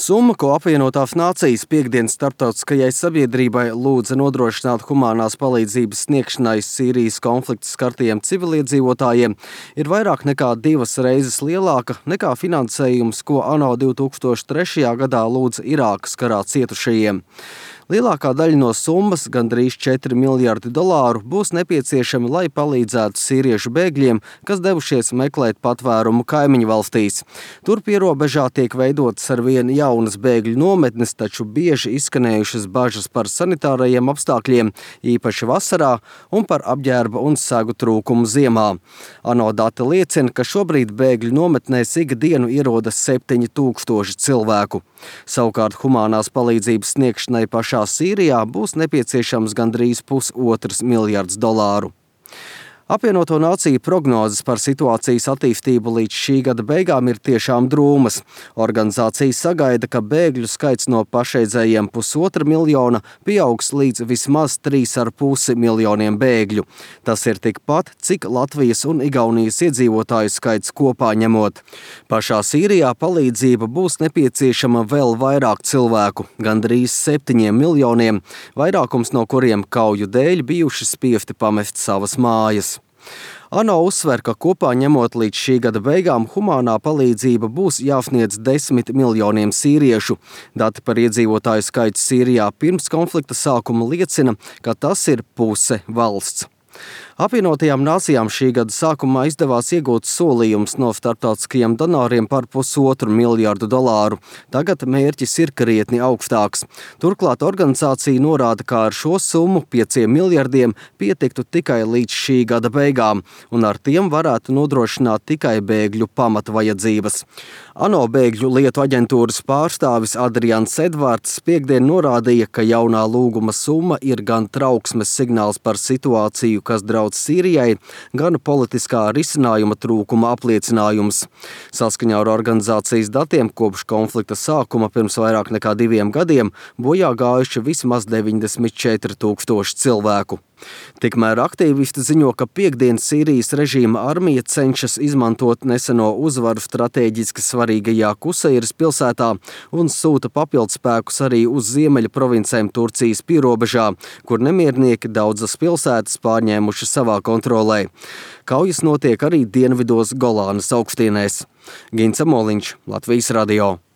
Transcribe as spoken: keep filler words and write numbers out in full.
Summa, ko apvienotās nācijas piekdienas starptautiskajai sabiedrībai lūdza nodrošināt humanās palīdzības sniegšanai Sīrijas konflikta skartajiem civiliedzīvotājiem, ir vairāk nekā divas reizes lielāka nekā finansējums, ko ANO divi tūkstoši trešajā gadā lūdza Irākas karā cietušajiem. Lielākā daļa no summas, gandrīz četri miljardi dolāru, būs nepieciešami, lai palīdzētu sīriešu bēgļiem, kas devušies meklēt patvērumu kaimiņu valstīs. Tur pierobežā tiek veidotas arvien jaunas bēgļu nometnes, taču bieži izskanējušas bažas par sanitārajiem apstākļiem, īpaši vasarā, un par apģērba un segu trūkumu ziemā. ANO dati liecina, ka šobrīd bēgļu nometnēs ikdienu ierodas septiņi tūkstoši cilvēku. Savukārt humanās palīdzības sniegšanai pašā Sīrijā būs nepieciešams gandrīz pusotrs miljards dolāru. Apvienoto nāciju prognozes par situācijas attīstību līdz šī gada beigām ir tiešām drūmas. Organizācija sagaida, ka bēgļu skaits no pašreizējiem pusotra miljona pieaugs līdz vismaz trīs ar pusi miljoniem bēgļu. Tas ir tikpat, cik Latvijas un Igaunijas iedzīvotāju skaits kopā ņemot. Pašā Sīrijā palīdzība būs nepieciešama vēl vairāk cilvēku, gandrīz septiņiem miljoniem, vairākums no kuriem kauju dēļ bijuši spiesti pamest savas mājas. ANO uzsver, ka kopā ņemot līdz šī gada beigām humānā palīdzība būs jāsniedz desmit miljoniem sīriešu. Dati par iedzīvotāju skaitu Sīrijā pirms konflikta sākuma liecina, ka tas ir puse valsts. Apvienotajām nācijām šī gada sākumā izdevās iegūt solījums no starptautiskajiem donoriem par pusotru miljardu dolāru. Tagad mērķis ir krietni augstāks. Turklāt organizācija norāda, ka ar šo summu pieciem miljardiem pietiktu tikai līdz šī gada beigām, un ar tiem varētu nodrošināt tikai bēgļu pamatvajadzības. ANO bēgļu lietu aģentūras pārstāvis Adrians Edvards piekdien norādīja, ka jaunā lūguma summa ir gan trauksmes signāls par situāciju, kas draudz Sīrijai, gan politiskā risinājuma trūkuma apliecinājums. Saskaņā ar organizācijas datiem kopš konflikta sākuma pirms vairāk nekā diviem gadiem bojā gājuši vismaz deviņdesmit četri tūkstoši cilvēku. Tikmēr aktīvisti ziņo, ka piekdien Sīrijas režīma armija cenšas izmantot neseno uzvaru stratēģiski svarīgajā Kuseiras pilsētā un sūta papildspēkus arī uz ziemeļu provincēm Turcijas pierobežā, kur nemiernieki daudzas pilsētas pārņēmuši savā kontrolē. Kaujas notiek arī dienvidos Golānas augstienēs. Gints Amoliņš, Latvijas radio.